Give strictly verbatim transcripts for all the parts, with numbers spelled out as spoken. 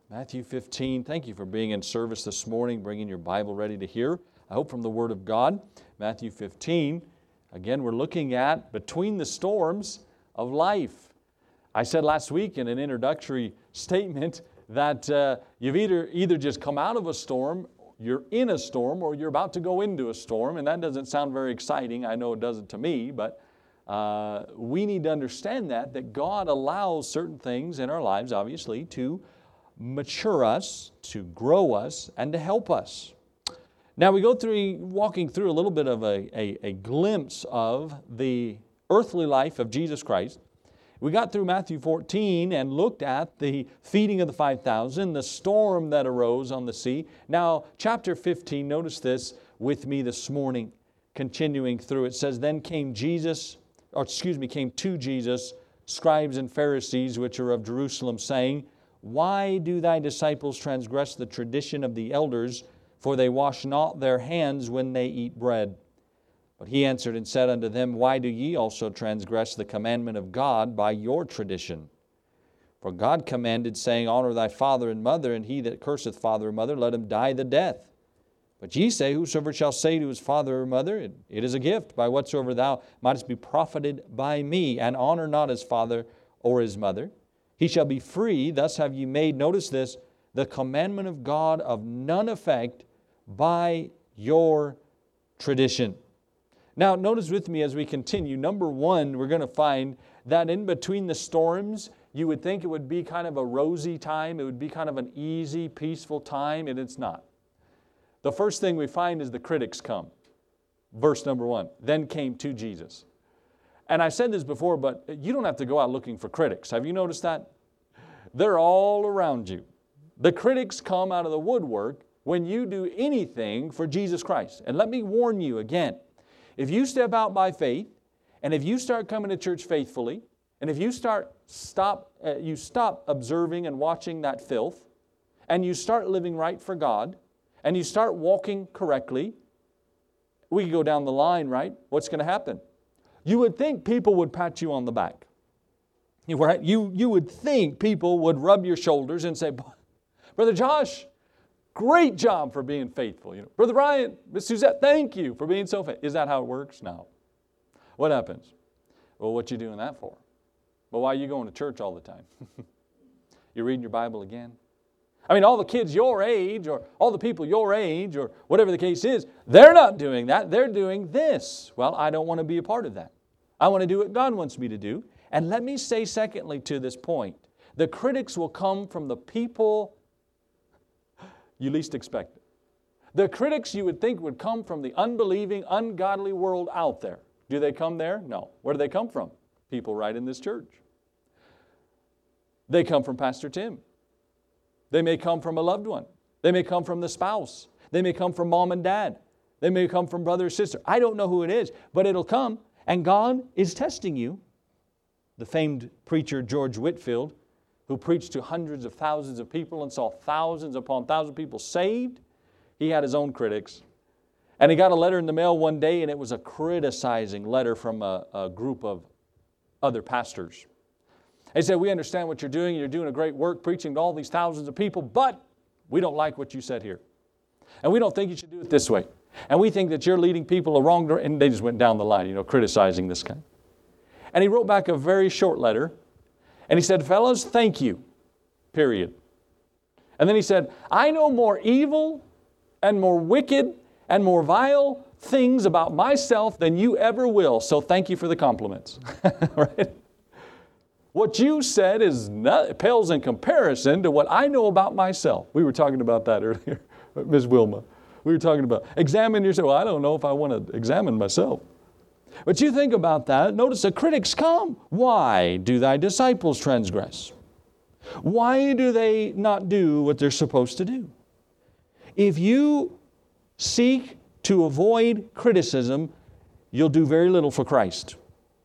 Matthew fifteen. Thank you for being in service this morning, bringing your Bible ready to hear, I hope from the Word of God. Matthew fifteen. Again, we're looking at between the storms of life. I said last week in an introductory statement that uh, you've either, either just come out of a storm, you're in a storm, or you're about to go into a storm, and that doesn't sound very exciting. I know it doesn't to me, but uh, we need to understand that, that God allows certain things in our lives, obviously, to mature us, to grow us, and to help us. Now we go through, walking through a little bit of a, a, a glimpse of the earthly life of Jesus Christ. We got through Matthew fourteen and looked at the feeding of the five thousand, the storm that arose on the sea. Now chapter fifteen, notice this with me this morning, continuing through. It says, then came Jesus, or excuse me, came to Jesus, scribes and Pharisees, which are of Jerusalem, saying, why do thy disciples transgress the tradition of the elders? For they wash not their hands when they eat bread. But he answered and said unto them, why do ye also transgress the commandment of God by your tradition? For God commanded, saying, honor thy father and mother, and he that curseth father or mother, let him die the death. But ye say, whosoever shall say to his father or mother, it, it is a gift, by whatsoever thou mightest be profited by me, and honor not his father or his mother, he shall be free. Thus have ye made, notice this, the commandment of God of none effect by your tradition. Now, notice with me as we continue, number one, we're going to find that in between the storms, you would think it would be kind of a rosy time. It would be kind of an easy, peaceful time, and it's not. The first thing we find is the critics come. Verse number one, then came to Jesus. And I said this before, but you don't have to go out looking for critics. Have you noticed that? They're all around you. The critics come out of the woodwork when you do anything for Jesus Christ. And let me warn you again, if you step out by faith, and if you start coming to church faithfully, and if you start stop, uh, you stop observing and watching that filth, and you start living right for God, and you start walking correctly, we can go down the line, right? What's going to happen? You would think people would pat you on the back. You, right? you, you would think people would rub your shoulders and say, Brother Josh, great job for being faithful. You know, Brother Ryan, Miss Suzette, thank you for being so faithful. Is that how it works? No. What happens? Well, what you doing that for? Well, why are you going to church all the time? You reading your Bible again? I mean, all the kids your age, or all the people your age, or whatever the case is, they're not doing that. They're doing this. Well, I don't want to be a part of that. I want to do what God wants me to do. And let me say secondly to this point, the critics will come from the people you least expect it. The critics you would think would come from the unbelieving, ungodly world out there. Do they come there? No. Where do they come from? People right in this church. They come from Pastor Tim. They may come from a loved one. They may come from the spouse. They may come from mom and dad. They may come from brother or sister. I don't know who it is, but it'll come. And God is testing you. The famed preacher George Whitefield, who preached to hundreds of thousands of people and saw thousands upon thousands of people saved, he had his own critics. And he got a letter in the mail one day, and it was a criticizing letter from a, a group of other pastors. He said, we understand what you're doing. You're doing a great work preaching to all these thousands of people, but we don't like what you said here. And we don't think you should do it this way. And we think that you're leading people a wrong direction. And they just went down the line, you know, criticizing this guy. And he wrote back a very short letter. And he said, fellas, thank you, period. And then he said, I know more evil and more wicked and more vile things about myself than you ever will. So thank you for the compliments. Right? What you said is not, pales in comparison to what I know about myself. We were talking about that earlier, Miz Wilma. We were talking about examine yourself. Well, I don't know if I want to examine myself. But you think about that. Notice the critics come. Why do thy disciples transgress? Why do they not do what they're supposed to do? If you seek to avoid criticism, you'll do very little for Christ.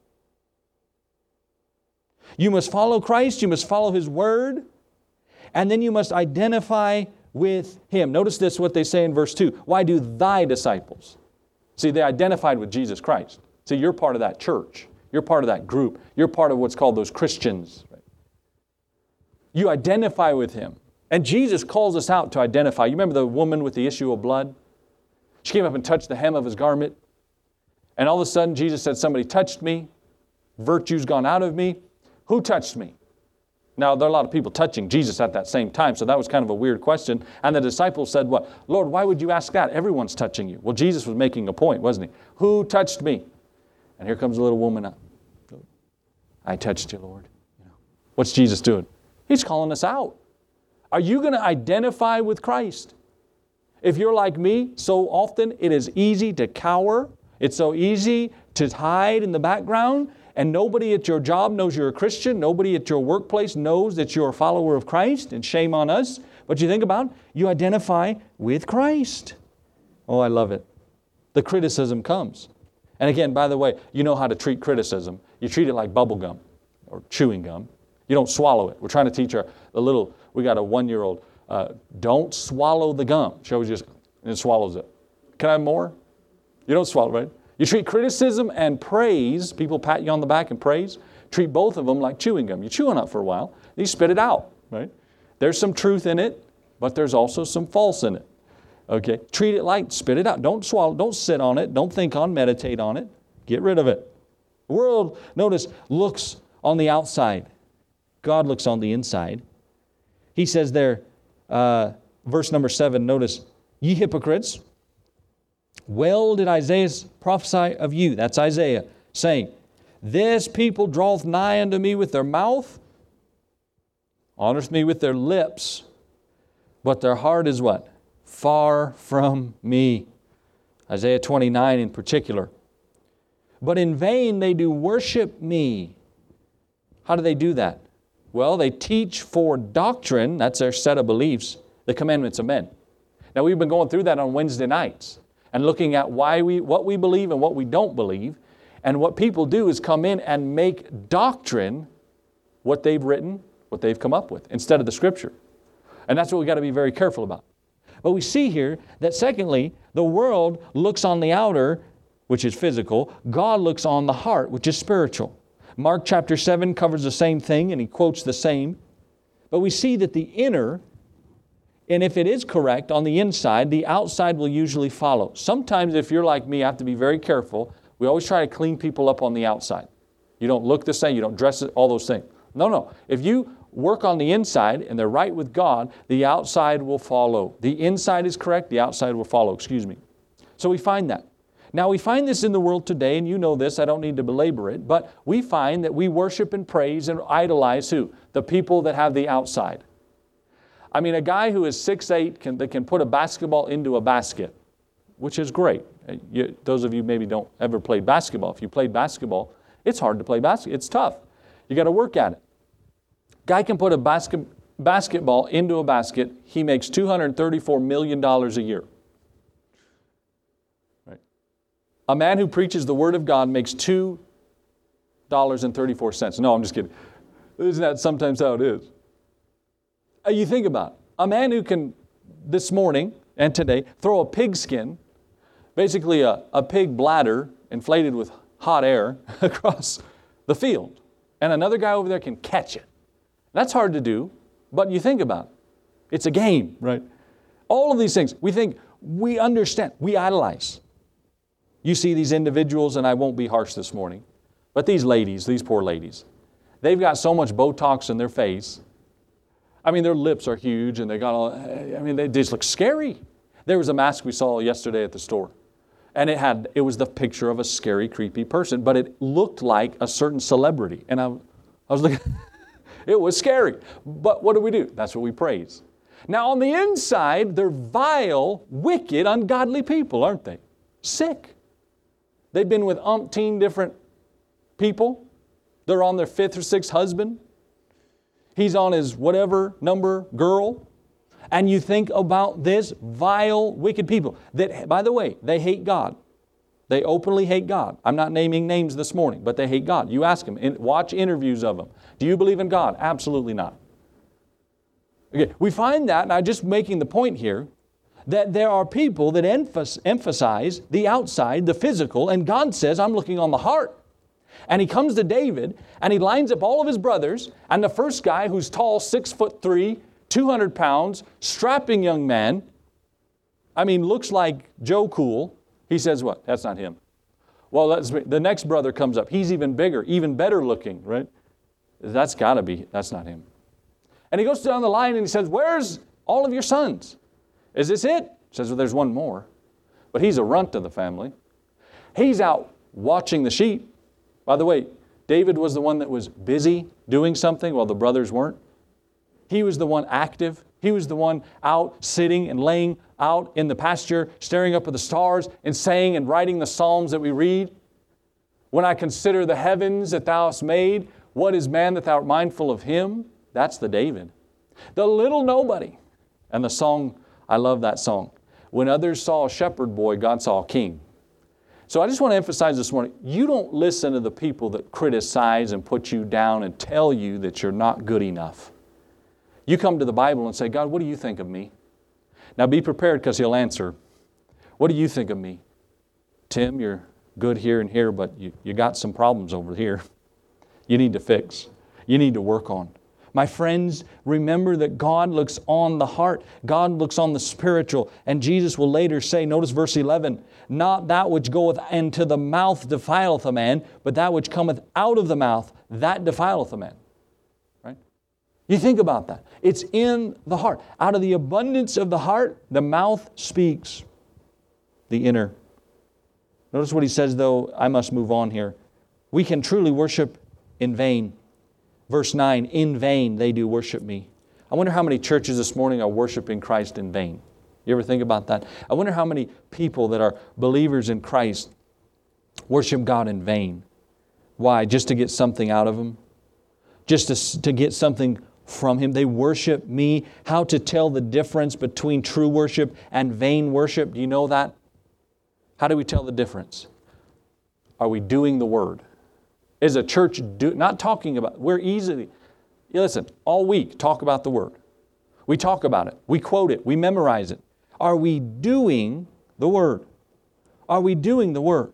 You must follow Christ. You must follow His Word. And then you must identify with Him. Notice this, what they say in verse two. Why do thy disciples? See, they identified with Jesus Christ. See, you're part of that church. You're part of that group. You're part of what's called those Christians. You identify with Him. And Jesus calls us out to identify. You remember the woman with the issue of blood? She came up and touched the hem of His garment. And all of a sudden, Jesus said, somebody touched me. Virtue's gone out of me. Who touched me? Now, there are a lot of people touching Jesus at that same time, so that was kind of a weird question. And the disciples said, what? Lord, why would you ask that? Everyone's touching you. Well, Jesus was making a point, wasn't He? Who touched me? And here comes a little woman up. I touched you, Lord. You know, what's Jesus doing? He's calling us out. Are you going to identify with Christ? If you're like me, so often it is easy to cower. It's so easy to hide in the background, and nobody at your job knows you're a Christian. Nobody at your workplace knows that you're a follower of Christ, and shame on us. But you think about it, you identify with Christ. Oh, I love it. The criticism comes. And again, by the way, you know how to treat criticism. You treat it like bubble gum or chewing gum. You don't swallow it. We're trying to teach our the little, we got a one-year-old, uh, don't swallow the gum. She always just, and it swallows it. Can I have more? You don't swallow, right? You treat criticism and praise, people pat you on the back and praise, treat both of them like chewing gum. You chew on it for a while, you spit it out, right? There's some truth in it, but there's also some false in it. Okay? Treat it like, spit it out. Don't swallow, don't sit on it, don't think on, meditate on it. Get rid of it. The world, notice, looks on the outside. God looks on the inside. He says there, uh, verse number seven, notice, ye hypocrites, well did Isaiah prophesy of you, that's Isaiah, saying, this people draweth nigh unto me with their mouth, honoreth me with their lips, but their heart is what? Far from me. Isaiah twenty-nine in particular. But in vain they do worship me. How do they do that? Well, they teach for doctrine, that's their set of beliefs, the commandments of men. Now, we've been going through that on Wednesday nights and looking at why we, what we believe and what we don't believe. And what people do is come in and make doctrine what they've written, what they've come up with, instead of the Scripture. And that's what we've got to be very careful about. But we see here that secondly, the world looks on the outer, which is physical. God looks on the heart, which is spiritual. Mark chapter seven covers the same thing, and he quotes the same. But we see that the inner, and if it is correct on the inside, the outside will usually follow. Sometimes if you're like me, I have to be very careful. We always try to clean people up on the outside. You don't look the same, you don't dress it, all those things. No, no. If you work on the inside and they're right with God, the outside will follow. The inside is correct, the outside will follow, excuse me. So we find that. Now we find this in the world today, and you know this, I don't need to belabor it, but we find that we worship and praise and idolize who? The people that have the outside. I mean, a guy who is six eight can, that can put a basketball into a basket, which is great. You, those of you maybe don't ever play basketball. If you played basketball, it's hard to play basketball. It's tough. You got to work at it. Guy can put a basket, basketball into a basket. He makes two hundred thirty-four million dollars a year. Right. A man who preaches the Word of God makes two dollars and thirty-four cents. No, I'm just kidding. Isn't that sometimes how it is? You think about it. A man who can, this morning and today, throw a pigskin, basically a, a pig bladder inflated with hot air across the field. And another guy over there can catch it. That's hard to do, but you think about it. It's a game, right? All of these things, we think, we understand, we idolize. You see these individuals, and I won't be harsh this morning, but these ladies, these poor ladies, they've got so much Botox in their face. I mean, their lips are huge, and they got all, I mean, they just look scary. There was a mask we saw yesterday at the store, and it had, it was the picture of a scary, creepy person, but it looked like a certain celebrity. And I, I was looking, it was scary. But what do we do? That's what we praise. Now, on the inside, they're vile, wicked, ungodly people, aren't they? Sick. They've been with umpteen different people. They're on their fifth or sixth husband. He's on his whatever number girl. And you think about this vile, wicked people that, by the way, they hate God. They openly hate God. I'm not naming names this morning, but they hate God. You ask them, watch interviews of them. Do you believe in God? Absolutely not. Okay, we find that, and I'm just making the point here, that there are people that emphasize the outside, the physical, and God says, I'm looking on the heart. And he comes to David, and he lines up all of his brothers, and the first guy who's tall, six foot three, two hundred pounds, strapping young man. I mean, looks like Joe Cool. He says what? That's not him. Well, let's, the next brother comes up. He's even bigger, even better looking, right? That's got to be, that's not him. And he goes down the line and he says, where's all of your sons? Is this it? He says, well, there's one more. But he's a runt of the family. He's out watching the sheep. By the way, David was the one that was busy doing something while the brothers weren't. He was the one active. He was the one out sitting and laying out in the pasture, staring up at the stars and saying and writing the Psalms that we read. When I consider the heavens that thou hast made, what is man that thou art mindful of him? That's the David. The little nobody. And the song, I love that song. When others saw a shepherd boy, God saw a king. So I just want to emphasize this morning, you don't listen to the people that criticize and put you down and tell you that you're not good enough. You come to the Bible and say, God, what do you think of me? Now be prepared because He'll answer. What do you think of me? Tim, you're good here and here, but you, you got some problems over here. You need to fix. You need to work on. My friends, remember that God looks on the heart. God looks on the spiritual. And Jesus will later say, notice verse eleven, not that which goeth into the mouth defileth a man, but that which cometh out of the mouth, that defileth a man. Right? You think about that. It's in the heart. Out of the abundance of the heart, the mouth speaks. The inner. Notice what he says, though. I must move on here. We can truly worship in vain. Verse nine, in vain they do worship me. I wonder how many churches this morning are worshiping Christ in vain. You ever think about that? I wonder how many people that are believers in Christ worship God in vain. Why? Just to get something out of Him? Just to, to get something from Him? They worship me. How to tell the difference between true worship and vain worship? Do you know that? How do we tell the difference? Are we doing the Word? Is a church do, not talking about, we're easily, listen, all week talk about the Word. We talk about it. We quote it. We memorize it. Are we doing the Word? Are we doing the Word?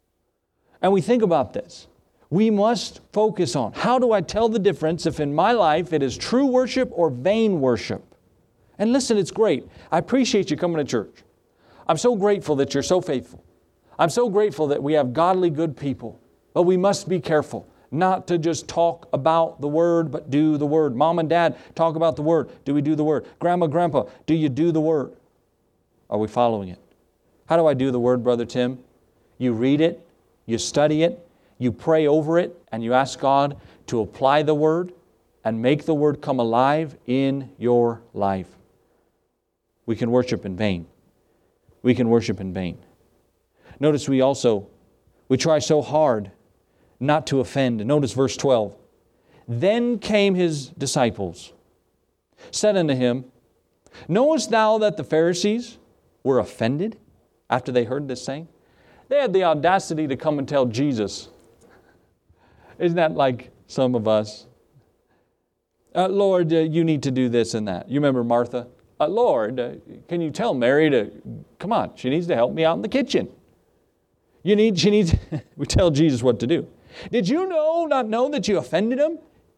And we think about this. We must focus on, how do I tell the difference if in my life it is true worship or vain worship? And listen, it's great. I appreciate you coming to church. I'm so grateful that you're so faithful. I'm so grateful that we have godly, good people. But we must be careful not to just talk about the Word, but do the Word. Mom and Dad talk about the Word. Do we do the Word? Grandma, Grandpa, do you do the Word? Are we following it? How do I do the Word, Brother Tim? You read it, you study it, you pray over it, and you ask God to apply the Word and make the Word come alive in your life. We can worship in vain. We can worship in vain. Notice we also, we try so hard not to offend. Notice verse twelve. Then came His disciples, said unto Him, knowest thou that the Pharisees were offended after they heard this saying? They had the audacity to come and tell Jesus. Isn't that like some of us? Uh, Lord, uh, you need to do this and that. You remember Martha? Uh, Lord, uh, can you tell Mary to, come on, she needs to help me out in the kitchen. You need, she needs, we tell Jesus what to do. Did you know, not know that you offended Him?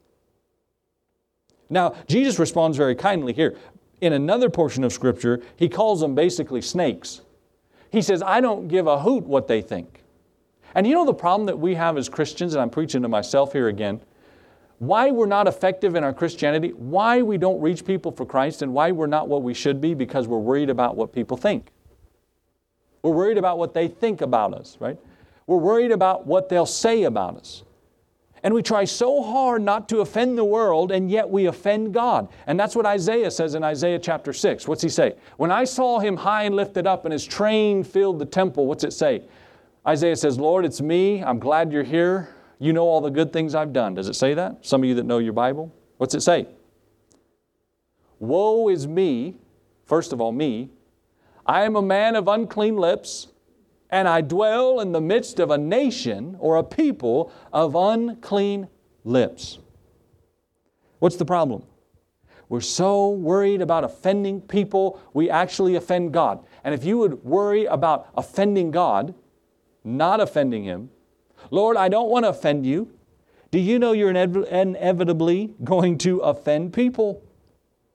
Now, Jesus responds very kindly here. In another portion of Scripture, He calls them basically snakes. He says, I don't give a hoot what they think. And you know the problem that we have as Christians, and I'm preaching to myself here again, why we're not effective in our Christianity, why we don't reach people for Christ, and why we're not what we should be, because we're worried about what people think. We're worried about what they think about us, right? We're worried about what they'll say about us. And we try so hard not to offend the world, and yet we offend God. And that's what Isaiah says in Isaiah chapter six. What's he say? When I saw Him high and lifted up, and His train filled the temple, what's it say? Isaiah says, Lord, it's me. I'm glad you're here. You know all the good things I've done. Does it say that? Some of you that know your Bible. What's it say? Woe is me, first of all, me. I am a man of unclean lips, and I dwell in the midst of a nation or a people of unclean lips. What's the problem? We're so worried about offending people, we actually offend God. And if you would worry about offending God, not offending Him, Lord, I don't want to offend you. Do you know you're inev- inevitably going to offend people?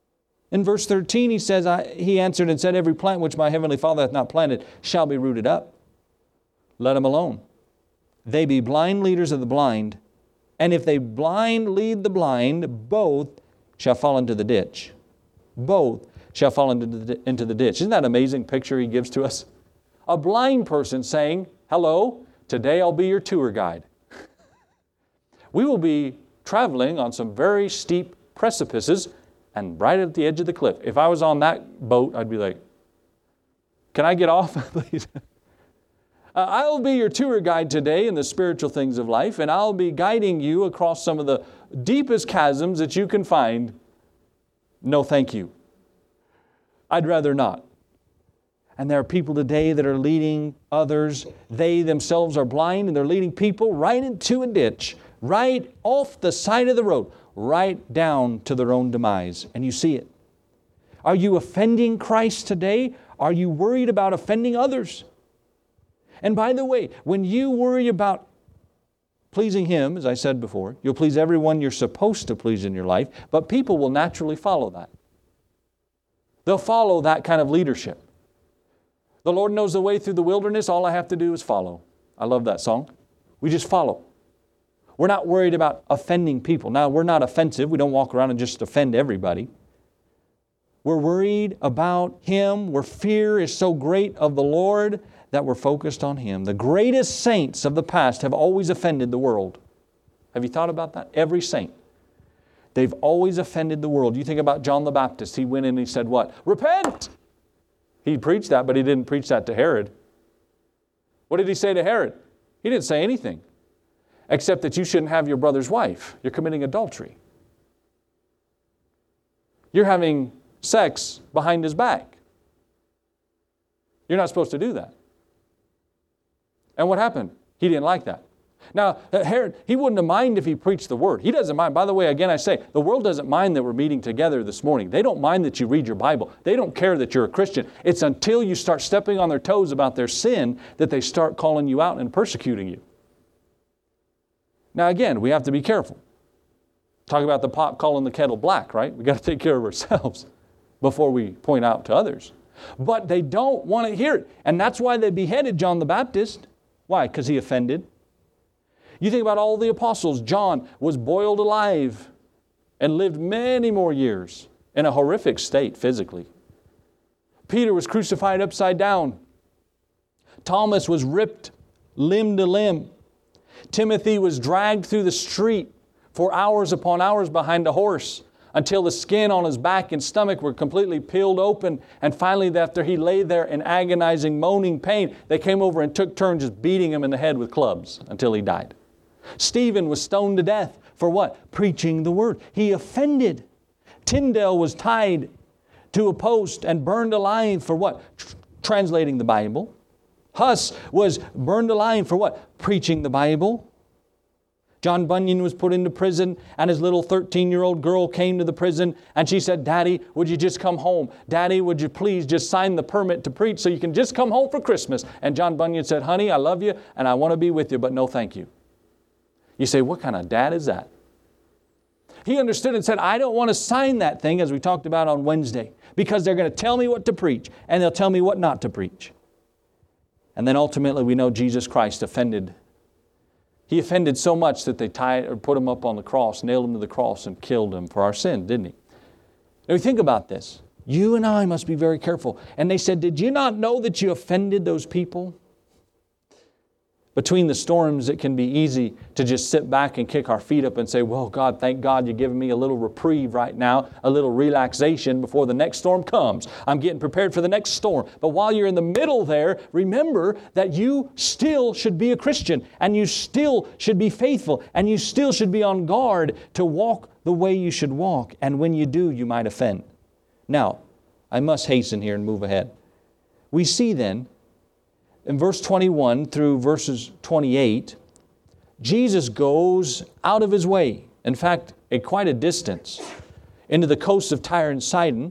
In verse thirteen, he says, I, He answered and said, every plant which my heavenly Father hath not planted shall be rooted up. Let them alone. They be blind leaders of the blind, and if they blind lead the blind, both shall fall into the ditch. Both shall fall into the, into the ditch. Isn't that an amazing picture he gives to us? A blind person saying, hello, today I'll be your tour guide. We will be traveling on some very steep precipices and right at the edge of the cliff. If I was on that boat, I'd be like, can I get off, please? uh, I'll be your tour guide today in the spiritual things of life, and I'll be guiding you across some of the deepest chasms that you can find. No, thank you. I'd rather not. And there are people today that are leading others. They themselves are blind, and they're leading people right into a ditch, right off the side of the road, right down to their own demise. And you see it. Are you offending Christ today? Are you worried about offending others? And by the way, when you worry about pleasing Him, as I said before, you'll please everyone you're supposed to please in your life, but people will naturally follow that. They'll follow that kind of leadership. The Lord knows the way through the wilderness. All I have to do is follow. I love that song. We just follow. We're not worried about offending people. Now, we're not offensive. We don't walk around and just offend everybody. We're worried about Him. Where fear is so great of the Lord that we're focused on Him. The greatest saints of the past have always offended the world. Have you thought about that? Every saint. They've always offended the world. You think about John the Baptist. He went in and he said what? Repent! He preached that, but he didn't preach that to Herod. What did he say to Herod? He didn't say anything, except that you shouldn't have your brother's wife. You're committing adultery. You're having sex behind his back. You're not supposed to do that. And what happened? He didn't like that. Now, Herod, he wouldn't have minded if he preached the Word. He doesn't mind. By the way, again I say, the world doesn't mind that we're meeting together this morning. They don't mind that you read your Bible. They don't care that you're a Christian. It's until you start stepping on their toes about their sin that they start calling you out and persecuting you. Now again, we have to be careful. Talk about the pot calling the kettle black, right? We've got to take care of ourselves before we point out to others. But they don't want to hear it. And that's why they beheaded John the Baptist. Why? Because he offended. You think about all the apostles. John was boiled alive and lived many more years in a horrific state physically. Peter was crucified upside down. Thomas was ripped limb to limb. Timothy was dragged through the street for hours upon hours behind a horse until the skin on his back and stomach were completely peeled open. And finally, after he lay there in agonizing, moaning pain, they came over and took turns just beating him in the head with clubs until he died. Stephen was stoned to death for what? Preaching the Word. He offended. Tyndale was tied to a post and burned alive for what? Tr- translating the Bible. Huss was burned alive for what? Preaching the Bible. John Bunyan was put into prison, and his little thirteen-year-old girl came to the prison, and she said, Daddy, would you just come home? Daddy, would you please just sign the permit to preach so you can just come home for Christmas? And John Bunyan said, honey, I love you, and I want to be with you, but no thank you. You say, what kind of dad is that? He understood and said, I don't want to sign that thing, as we talked about on Wednesday, because they're going to tell me what to preach, and they'll tell me what not to preach. And then ultimately we know Jesus Christ offended. He offended so much that they tied or put him up on the cross, nailed him to the cross, and killed him for our sin, didn't he? Now we think about this. You and I must be very careful. And they said, did you not know that you offended those people? Between the storms, it can be easy to just sit back and kick our feet up and say, well, God, thank God you're giving me a little reprieve right now, a little relaxation before the next storm comes. I'm getting prepared for the next storm. But while you're in the middle there, remember that you still should be a Christian, and you still should be faithful, and you still should be on guard to walk the way you should walk. And when you do, you might offend. Now, I must hasten here and move ahead. We see then, in verse twenty-one through verses twenty-eight, Jesus goes out of His way, in fact, a quite a distance, into the coasts of Tyre and Sidon.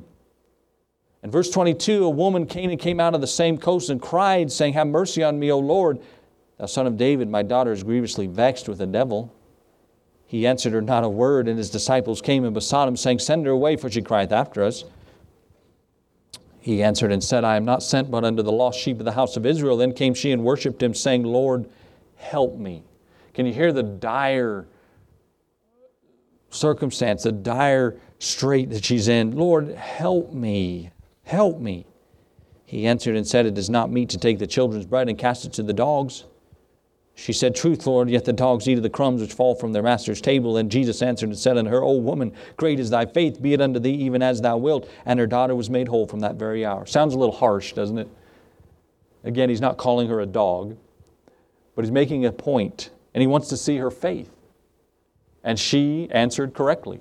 In verse twenty-two, a woman came and came out of the same coast and cried, saying, have mercy on me, O Lord, thou son of David, my daughter is grievously vexed with a devil. He answered her not a word, and His disciples came and besought Him, saying, send her away, for she crieth after us. He answered and said, I am not sent but unto the lost sheep of the house of Israel. Then came she and worshipped him, saying, Lord, help me. Can you hear the dire circumstance, the dire strait that she's in? Lord, help me. Help me. He answered and said, it is not meet to take the children's bread and cast it to the dogs. She said, truth, Lord, yet the dogs eat of the crumbs which fall from their master's table. And Jesus answered and said unto her, O woman, great is thy faith, be it unto thee even as thou wilt. And her daughter was made whole from that very hour. Sounds a little harsh, doesn't it? Again, he's not calling her a dog, but he's making a point, and he wants to see her faith. And she answered correctly.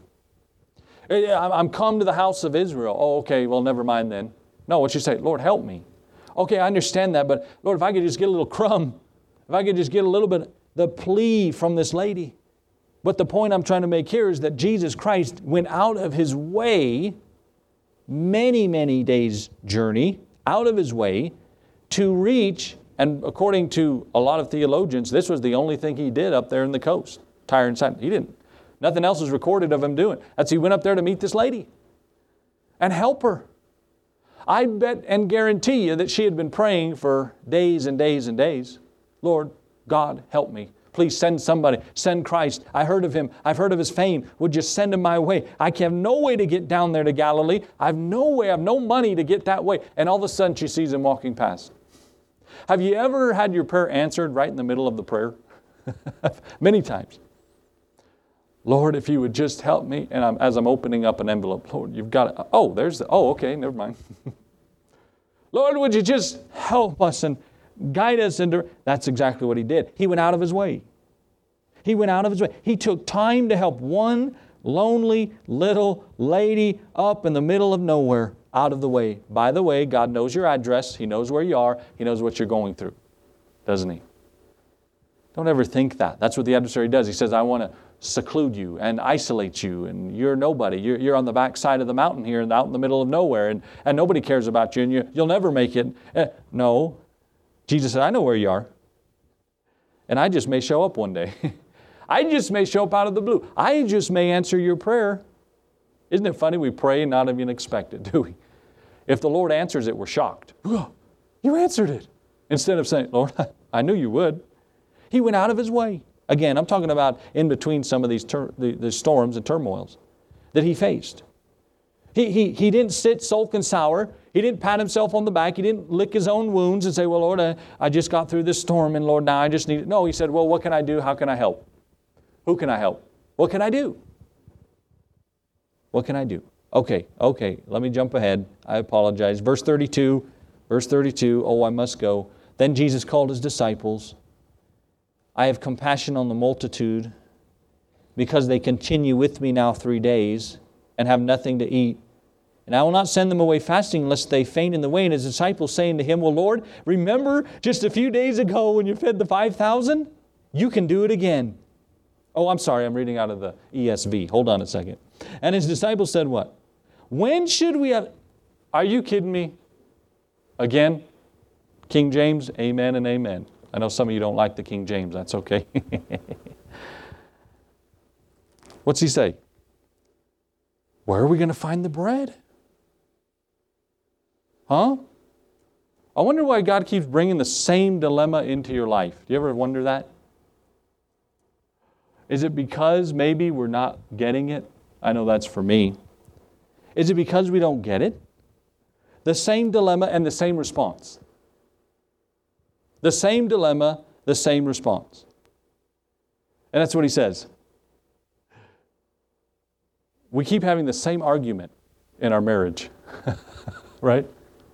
I'm come to the house of Israel. Oh, okay, well, never mind then. No, what'd she say? Lord, help me. Okay, I understand that, but Lord, if I could just get a little crumb, if I could just get a little bit, the plea from this lady. But the point I'm trying to make here is that Jesus Christ went out of His way, many, many days' journey, out of His way to reach, and according to a lot of theologians, this was the only thing He did up there in the coast, Tyre and Sidon. He didn't. Nothing else is recorded of Him doing. That's He went up there to meet this lady and help her. I bet and guarantee you that she had been praying for days and days and days. Lord, God, help me. Please send somebody. Send Christ. I heard of Him. I've heard of His fame. Would you send Him my way? I have no way to get down there to Galilee. I have no way. I have no money to get that way. And all of a sudden she sees Him walking past. Have you ever had your prayer answered right in the middle of the prayer? Many times. Lord, if you would just help me. And I'm, as I'm opening up an envelope, Lord, you've got it. Oh, there's the, oh, okay, never mind. Lord, would you just help us and guide us into... That's exactly what He did. He went out of His way. He went out of His way. He took time to help one lonely little lady up in the middle of nowhere, out of the way. By the way, God knows your address. He knows where you are. He knows what you're going through. Doesn't He? Don't ever think that. That's what the adversary does. He says, I want to seclude you and isolate you, and you're nobody. You're, you're on the back side of the mountain here and out in the middle of nowhere, and, and nobody cares about you, and you, you'll never make it. Eh, no. Jesus said, I know where you are. And I just may show up one day. I just may show up out of the blue. I just may answer your prayer. Isn't it funny? We pray and not even expect it, do we? If the Lord answers it, we're shocked. You answered it. Instead of saying, Lord, I knew you would. He went out of His way. Again, I'm talking about in between some of these tur- the, the storms and turmoils that He faced. He, he, he didn't sit, sulk, and sour. He didn't pat Himself on the back. He didn't lick His own wounds and say, well, Lord, I, I just got through this storm, and Lord, now I just need it. No, He said, well, what can I do? How can I help? Who can I help? What can I do? What can I do? Okay, okay, let me jump ahead. I apologize. Verse thirty-two, verse thirty-two, oh, I must go. Then Jesus called His disciples. I have compassion on the multitude because they continue with me now three days and have nothing to eat. And I will not send them away fasting lest they faint in the way. And His disciples saying to Him, well, Lord, remember just a few days ago when you fed the five thousand? You can do it again. Oh, I'm sorry, I'm reading out of the E S V. Hold on a second. And His disciples said what? When should we have... Are you kidding me? Again, King James, amen and amen. I know some of you don't like the King James. That's okay. What's he say? Where are we going to find the bread? Huh? I wonder why God keeps bringing the same dilemma into your life. Do you ever wonder that? Is it because maybe we're not getting it? I know that's for me. Is it because we don't get it? The same dilemma and the same response. The same dilemma, the same response. And that's what he says. We keep having the same argument in our marriage. Right?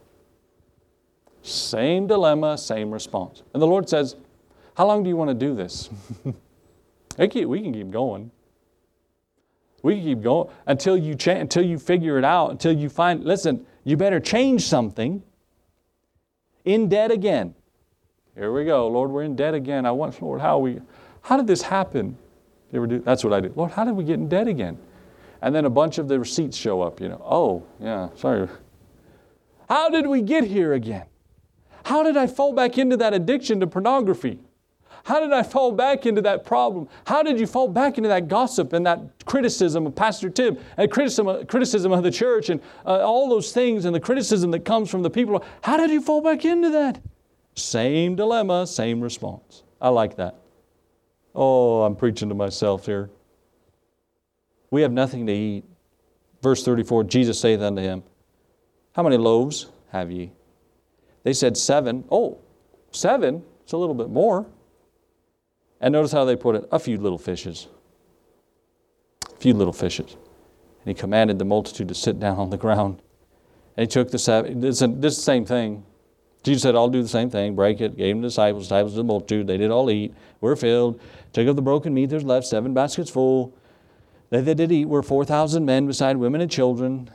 Same dilemma, same response. And the Lord says, how long do you want to do this? We can keep going. We can keep going until you cha- until you figure it out, until you find, listen, you better change something. In debt again. Here we go. Lord, we're in debt again. I want, Lord, how we, how did this happen? You ever do? That's what I do. Lord, how did we get in debt again? And then a bunch of the receipts show up, you know. Oh, yeah, sorry. How did we get here again? How did I fall back into that addiction to pornography? How did I fall back into that problem? How did you fall back into that gossip and that criticism of Pastor Tim and criticism, criticism of the church and uh, all those things and the criticism that comes from the people? How did you fall back into that? Same dilemma, same response. I like that. Oh, I'm preaching to myself here. We have nothing to eat. Verse thirty-four, Jesus saith unto him, how many loaves have ye? They said seven. Oh, seven? It's a little bit more. And notice how they put it, a few little fishes. A few little fishes. And he commanded the multitude to sit down on the ground. And he took the seven. This is the same thing. Jesus said, I'll do the same thing. Break it. Gave them to the disciples. Disciples to the multitude. They did all eat. We're filled. Took up the broken meat. There's left seven baskets full. They that did eat were four thousand men beside women and children.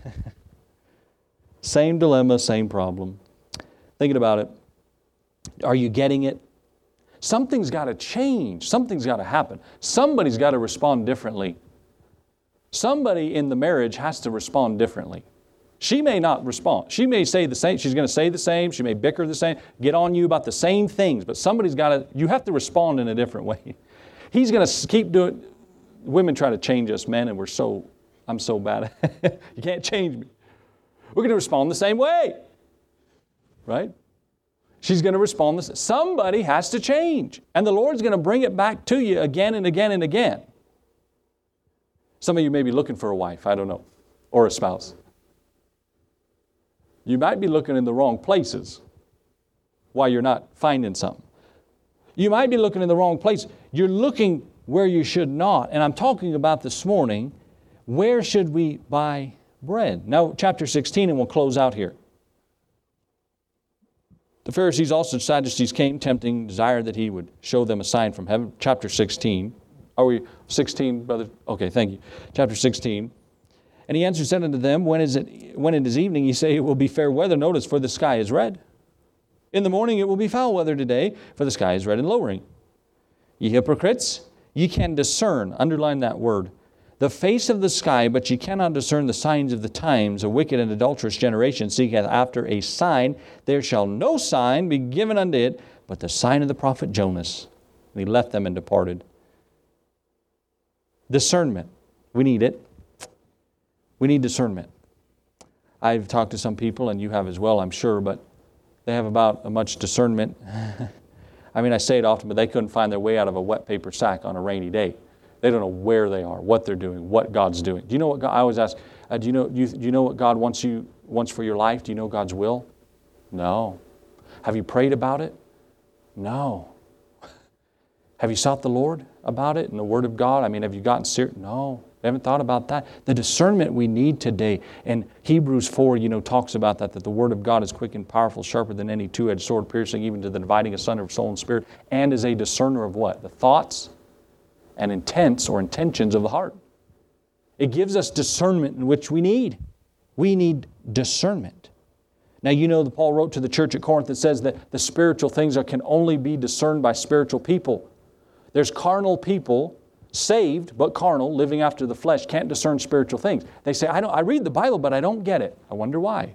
Same dilemma, same problem. Thinking about it. Are you getting it? Something's got to change. Something's got to happen. Somebody's got to respond differently. Somebody in the marriage has to respond differently. She may not respond. She may say the same. She's going to say the same. She may bicker the same, get on you about the same things. But somebody's got to, you have to respond in a different way. He's going to keep doing, women try to change us men and we're so, I'm so bad. You can't change me. We're going to respond the same way. Right? She's going to respond the same. Somebody has to change. And the Lord's going to bring it back to you again and again and again. Some of you may be looking for a wife, I don't know, or a spouse. You might be looking in the wrong places while you're not finding something. You might be looking in the wrong place. You're looking where you should not. And I'm talking about this morning, where should we buy bread? Now, chapter sixteen, and we'll close out here. The Pharisees also, Sadducees came, tempting, desired that he would show them a sign from heaven. Chapter sixteen. Are we sixteen, brother? Okay, thank you. Chapter sixteen. And he answered, said unto them, when is it, when it is evening, ye say it will be fair weather. Notice, for the sky is red. In the morning it will be foul weather today, for the sky is red and lowering. Ye hypocrites, ye can discern, underline that word, the face of the sky, but ye cannot discern the signs of the times. A wicked and adulterous generation seeketh after a sign. There shall no sign be given unto it, but the sign of the prophet Jonas. And he left them and departed. Discernment. We need it. We need discernment. I've talked to some people, and you have as well, I'm sure, but they have about as much discernment. I mean, I say it often, but they couldn't find their way out of a wet paper sack on a rainy day. They don't know where they are, what they're doing, what God's doing. Do you know what God, I always ask, uh, do you know, do you, do you know what God wants you wants for your life? Do you know God's will? No. Have you prayed about it? No. Have you sought the Lord about it in the Word of God? I mean, have you gotten serious? No. We haven't thought about that. The discernment we need today. And Hebrews four, you know, talks about that, that the Word of God is quick and powerful, sharper than any two-edged sword, piercing even to the dividing asunder of soul and spirit, and is a discerner of what? The thoughts and intents or intentions of the heart. It gives us discernment in which we need. We need discernment. Now, you know that Paul wrote to the church at Corinth that says that the spiritual things are, can only be discerned by spiritual people. There's carnal people, saved but carnal, living after the flesh, can't discern spiritual things. They say, I don't, I read the Bible, but I don't get it. I wonder why.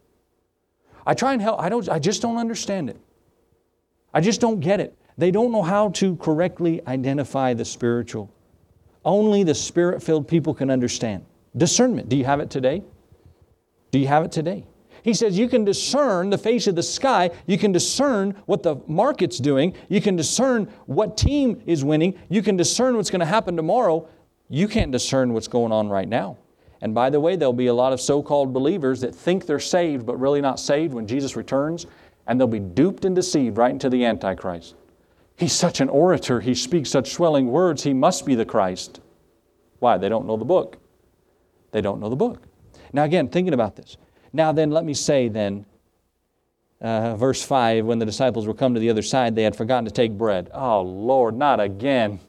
I try and help. I don't. I just don't understand it. I just don't get it. They don't know how to correctly identify the spiritual. Only the Spirit-filled people can understand. Discernment. Do you have it today? Do you have it today? He says you can discern the face of the sky. You can discern what the market's doing. You can discern what team is winning. You can discern what's going to happen tomorrow. You can't discern what's going on right now. And by the way, there'll be a lot of so-called believers that think they're saved but really not saved when Jesus returns. And they'll be duped and deceived right into the Antichrist. He's such an orator. He speaks such swelling words. He must be the Christ. Why? They don't know the book. They don't know the book. Now again, thinking about this. Now then, let me say then, uh, verse five, when the disciples were come to the other side, they had forgotten to take bread. Oh, Lord, not again.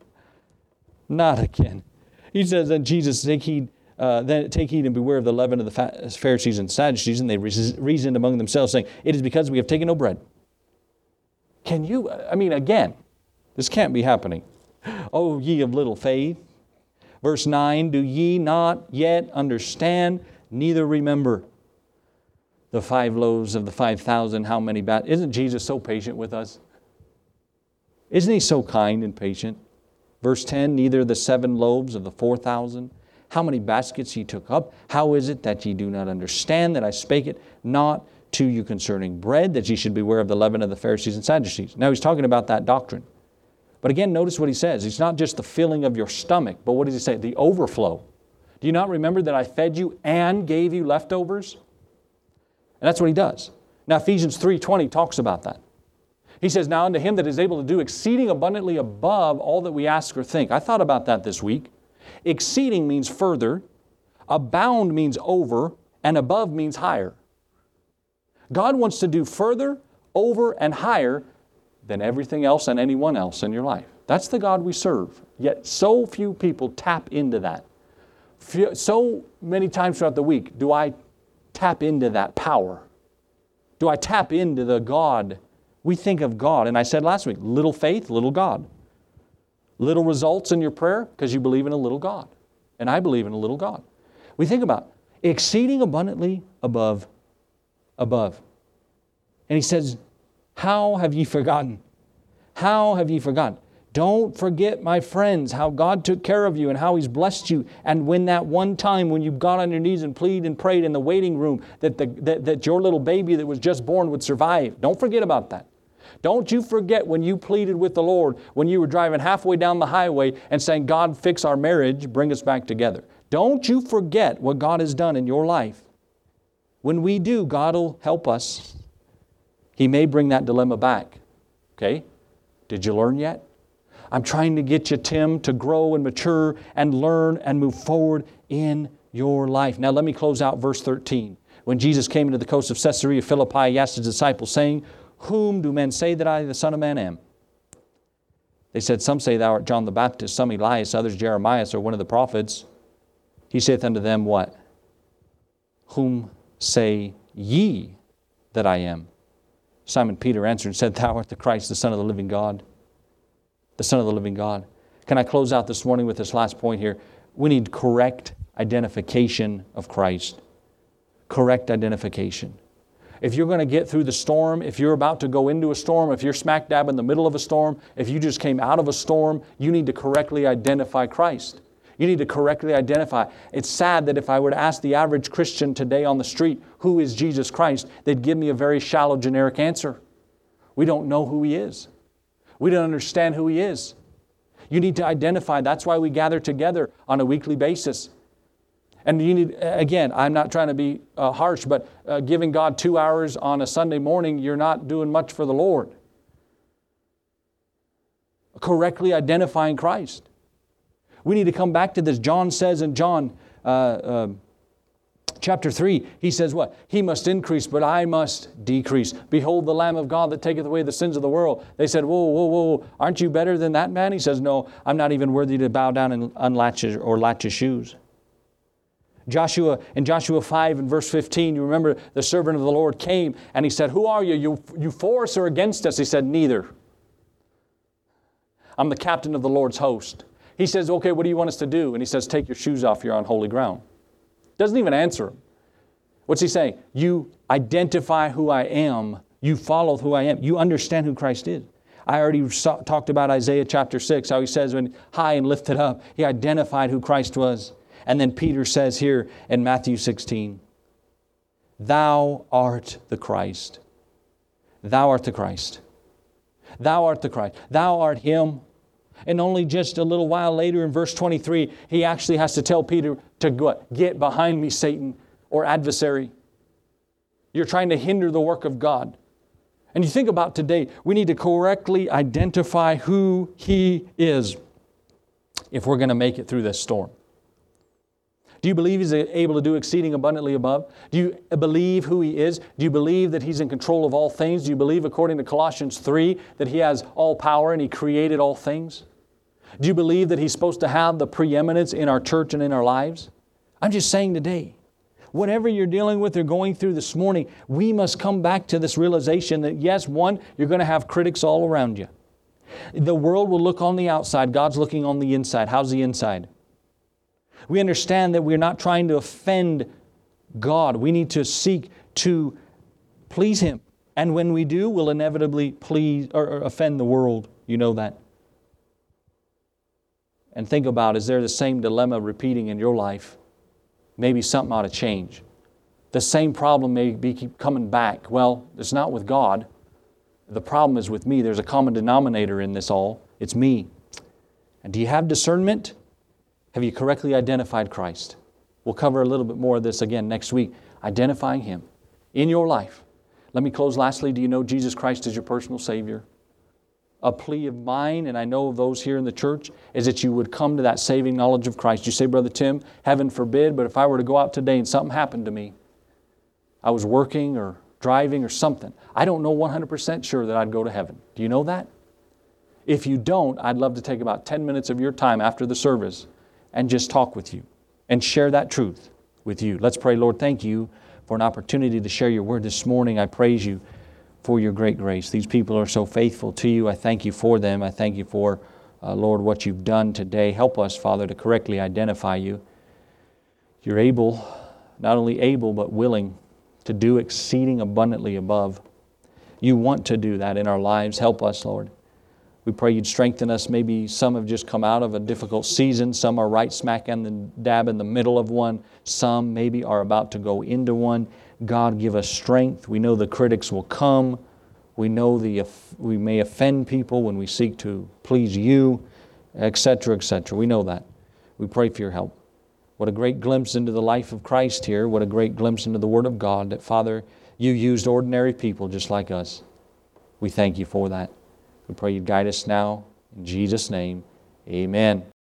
Not again. He says, then Jesus, take heed, uh, then take heed and beware of the leaven of the Pharisees and Sadducees. And they reasoned among themselves, saying, it is because we have taken no bread. Can you, I mean, again, this can't be happening. Oh, ye of little faith. Verse nine, do ye not yet understand, neither remember? The five loaves of the five thousand, how many bat? Isn't Jesus so patient with us? Isn't He so kind and patient? Verse ten, neither the seven loaves of the four thousand, how many baskets ye took up, how is it that ye do not understand that I spake it not to you concerning bread, that ye should beware of the leaven of the Pharisees and Sadducees? Now He's talking about that doctrine. But again, notice what He says. It's not just the filling of your stomach, but what does He say? The overflow. Do you not remember that I fed you and gave you leftovers? And that's what He does. Now Ephesians three twenty talks about that. He says, now unto Him that is able to do exceeding abundantly above all that we ask or think. I thought about that this week. Exceeding means further, abound means over, and above means higher. God wants to do further, over, and higher than everything else and anyone else in your life. That's the God we serve. Yet so few people tap into that. So many times throughout the week do I tap into that power. Do I tap into the God? We think of God, and I said last week, little faith, little God. Little results in your prayer because you believe in a little God. And I believe in a little God. We think about exceeding abundantly above, above. And He says, how have ye forgotten? How have ye forgotten? Don't forget, my friends, how God took care of you and how He's blessed you. And when that one time when you got on your knees and pleaded and prayed in the waiting room that, the, that, that your little baby that was just born would survive. Don't forget about that. Don't you forget when you pleaded with the Lord, when you were driving halfway down the highway and saying, God, fix our marriage, bring us back together. Don't you forget what God has done in your life. When we do, God will help us. He may bring that dilemma back. Okay? Did you learn yet? I'm trying to get you, Tim, to grow and mature and learn and move forward in your life. Now let me close out verse thirteen. When Jesus came into the coast of Caesarea Philippi, He asked His disciples, saying, whom do men say that I, the Son of Man, am? They said, some say thou art John the Baptist, some Elias, others Jeremiah, or one of the prophets. He saith unto them, what? Whom say ye that I am? Simon Peter answered and said, thou art the Christ, the Son of the living God. The Son of the living God. Can I close out this morning with this last point here? We need correct identification of Christ. Correct identification. If you're going to get through the storm, if you're about to go into a storm, if you're smack dab in the middle of a storm, if you just came out of a storm, you need to correctly identify Christ. You need to correctly identify. It's sad that if I were to ask the average Christian today on the street, who is Jesus Christ, they'd give me a very shallow, generic answer. We don't know who He is. We don't understand who He is. You need to identify. That's why we gather together on a weekly basis. And you need, again, I'm not trying to be uh, harsh, but uh, giving God two hours on a Sunday morning, you're not doing much for the Lord. Correctly identifying Christ. We need to come back to this. John says in John uh, uh, chapter three, he says what? He must increase, but I must decrease. Behold the Lamb of God that taketh away the sins of the world. They said, whoa, whoa, whoa, aren't you better than that man? He says, no, I'm not even worthy to bow down and unlatch his, or latch his shoes. Joshua, in Joshua five and verse fifteen, you remember the servant of the Lord came and he said, who are you? You, you for us or against us? He said, neither. I'm the captain of the Lord's host. He says, okay, what do you want us to do? And he says, take your shoes off, you're on holy ground. Doesn't even answer him. What's he saying? You identify who I am. You follow who I am. You understand who Christ is. I already saw, talked about Isaiah chapter six, how he says when high and lifted up, he identified who Christ was. And then Peter says here in Matthew sixteen, thou art the Christ. Thou art the Christ. Thou art the Christ. Thou art Him. And only just a little while later in verse twenty-three, he actually has to tell Peter to go, get behind me, Satan, or adversary. You're trying to hinder the work of God. And you think about today, we need to correctly identify who He is if we're going to make it through this storm. Do you believe He's able to do exceeding abundantly above? Do you believe who He is? Do you believe that He's in control of all things? Do you believe, according to Colossians three, that He has all power and He created all things? Do you believe that He's supposed to have the preeminence in our church and in our lives? I'm just saying today, whatever you're dealing with or going through this morning, we must come back to this realization that yes, one, you're going to have critics all around you. The world will look on the outside. God's looking on the inside. How's the inside? We understand that we're not trying to offend God. We need to seek to please Him. And when we do, we'll inevitably please or offend the world. You know that? And think about, is there the same dilemma repeating in your life? Maybe something ought to change. The same problem may be keep coming back. Well, it's not with God. The problem is with me. There's a common denominator in this all. It's me. And do you have discernment? Have you correctly identified Christ? We'll cover a little bit more of this again next week. Identifying Him in your life. Let me close lastly. Do you know Jesus Christ is your personal Savior? A plea of mine, and I know of those here in the church, is that you would come to that saving knowledge of Christ. You say, Brother Tim, heaven forbid, but if I were to go out today and something happened to me, I was working or driving or something, I don't know one hundred percent sure that I'd go to heaven. Do you know that? If you don't, I'd love to take about ten minutes of your time after the service and just talk with you and share that truth with you. Let's pray. Lord, thank you for an opportunity to share your word this morning. I praise you for your great grace. These people are so faithful to you. I thank you for them. I thank you for, uh, Lord, what you've done today. Help us, Father, to correctly identify you. You're able, not only able, but willing to do exceeding abundantly above. You want to do that in our lives. Help us, Lord. We pray you'd strengthen us. Maybe some have just come out of a difficult season. Some are right smack in the dab in the middle of one. Some maybe are about to go into one. God, give us strength. We know the critics will come. We know the we may offend people when we seek to please you, et cetera, et cetera. We know that. We pray for your help. What a great glimpse into the life of Christ here. What a great glimpse into the Word of God that, Father, you used ordinary people just like us. We thank you for that. We pray you'd guide us now. In Jesus' name, amen.